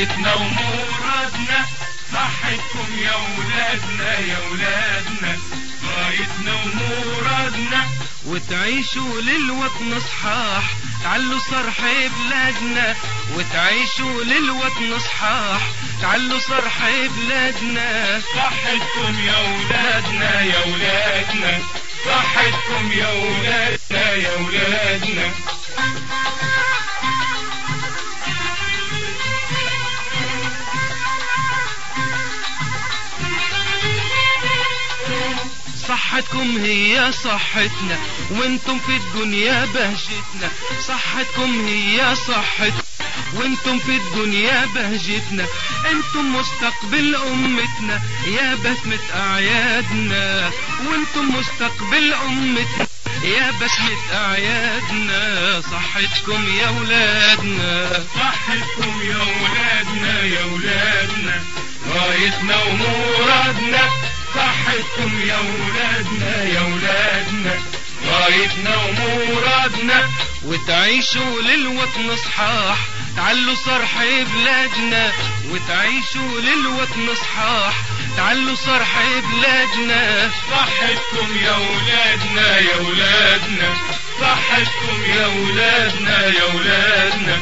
غايتنا ومرادنا صحتكم يا ولادنا يا ولادنا، غايتنا ومرادنا. وتعيشوا للوطن صحاح تعلوا صرح بلادنا، وتعيشوا للوطن صحاح تعلوا صرح بلادنا. صحتكم يا ولادنا يا ولادنا، صحتكم يا ولادنا يا ولادنا. صحتكم هي صحتنا وانتم في الدنيا بهجتنا، صحتكم هي صحتنا وانتم في الدنيا بهجتنا. انتم مستقبل امتنا يا بسمة اعيادنا، وانتم مستقبل امتنا يا بسمة اعيادنا. صحتكم يا ولادنا، صحتكم يا ولادنا يا ولادنا، غايتنا ومرادنا. صحتكم يا ولادنا يا ولادنا، غايتنا ومرادنا. وتعيشوا للوطن صحاح تعلوا صرح بلادنا، وتعيشوا للوطن صحاح تعلوا صرح بلادنا. صحتكم يا ولادنا يا ولادنا، صحتكم يا ولادنا يا ولادنا.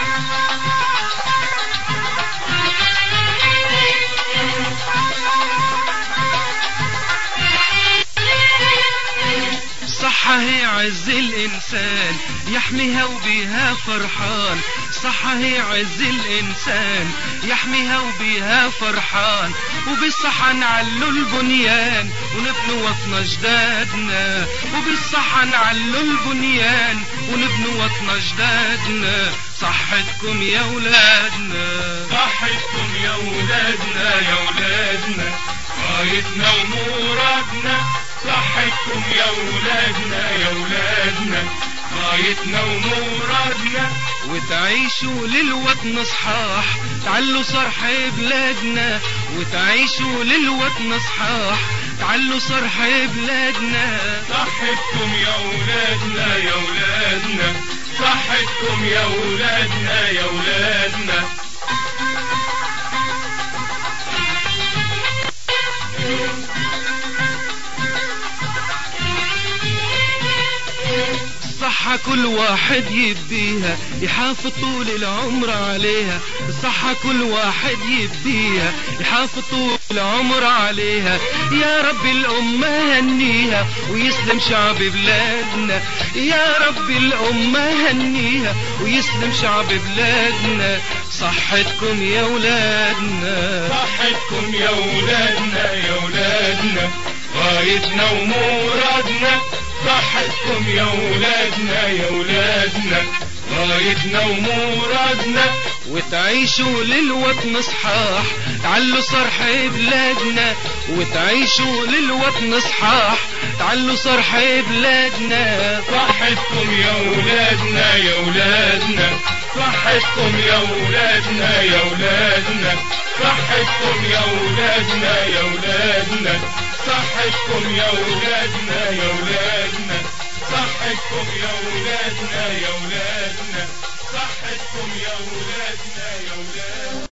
صحة هي عز الإنسان يحميها وبيها فرحان، صحة هي عز الإنسان يحميها وبيها فرحان. وبالصحة نعلو البنيان ونبنوا وطن جدادنا، وبالصحة نعلو البنيان ونبنوا وطن جدادنا. صحتكم يا ولادنا، صحتكم يا ولادنا يا ولادنا، غايتنا ومرادنا. صحتكم يا ولادنا يا ولادنا، غايتنا ومرادنا. وتعيشوا للوطن صحاح تعلوا صرح بلادنا، وتعيشوا للوطن صحاح تعلوا صرح بلادنا. صحتكم يا ولادنا يا ولادنا، صحتكم يا ولادنا يا ولادنا. الصحة كل واحد يبيها يحافظ طول العمر عليها، الصحة كل واحد يبيها يحافظ طول العمر عليها. يا رب الأمة هنيها ويسلم شعب بلادنا، يا رب الأمة هنيها ويسلم شعب بلادنا. صحتكم يا ولادنا، صحتكم يا ولادنا يا ولادنا، غايتنا ومرادنا. صحتكم يا ولادنا يا ولادنا، غايتنا ومرادنا. وتعيشوا للوطن صحاح تعلوا صرح بلادنا، وتعيشوا للوطن صحاح تعلوا صرح بلادنا. صحتكم يا ولادنا يا ولادنا، صحتكم يا ولادنا يا ولادنا، صحتكم يا ولادنا يا ولادنا، صحتكم يا ولادنا يا ولادنا، صحتكم يا ولادنا يا ولادنا، صحتكم يا ولادنا يا ولادنا.